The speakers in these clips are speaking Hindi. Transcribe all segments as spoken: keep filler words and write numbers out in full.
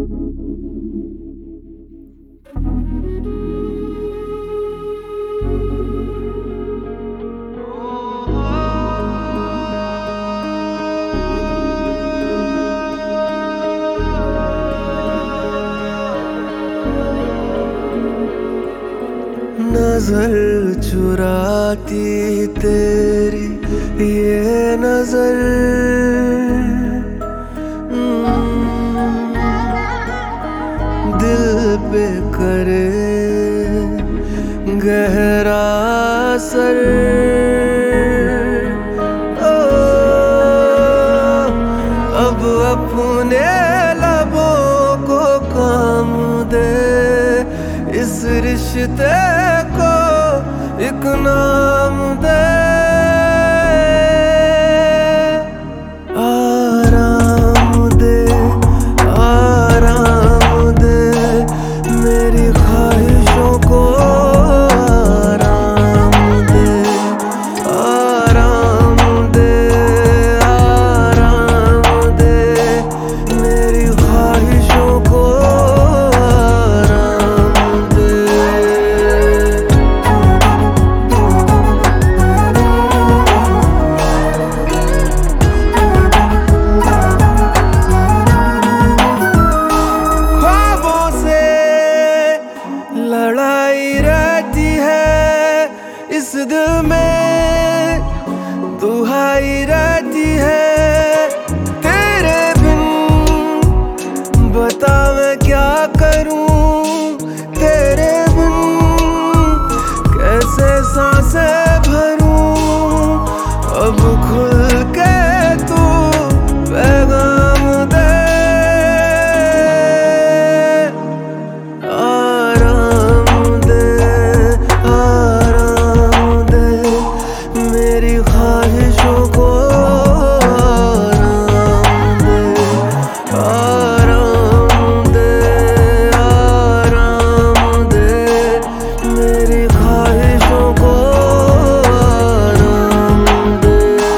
नजर चुराती तेरी ये नजर दिल पे करे गहरा असर। ओ, अब अपने लबों को काम दे, इस रिश्ते को एक नाम दे। आराम दे, आराम दे मेरी ख्वाहिशों को, आराम दे, आराम दे, आराम दे मेरी ख्वाहिशों को। लड़ाई रहती है इस दिल में, दुहाई रहती है तेरे बिन। बता मैं क्या करूं तेरे बिन, कैसे सांसें भरूं अब खुल के तू पैगाम दे। ख्वाहिशों को आराम दे, आराम दे, आराम दे मेरी ख्वाहिशों को आराम दे।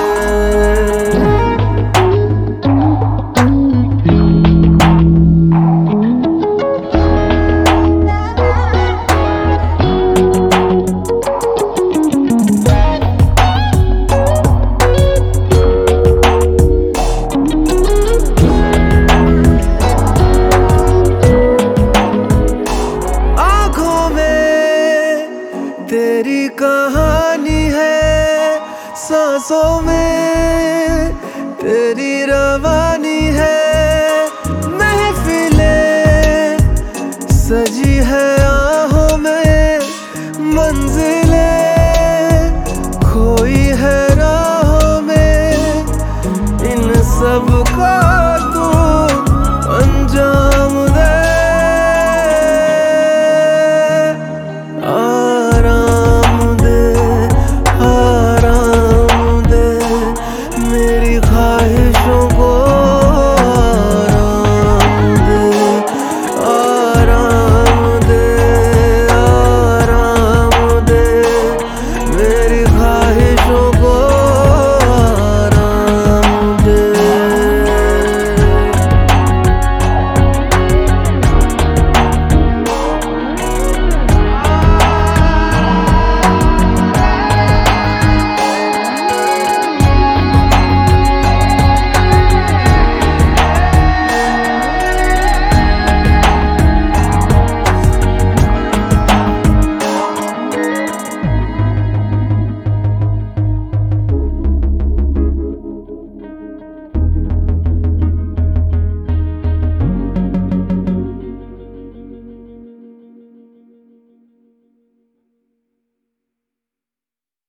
तेरी कहानी है सांसों में, तेरी रवानी है महफिलें सजी है आहों में, मंजिलें खोई है राहों में। इन सब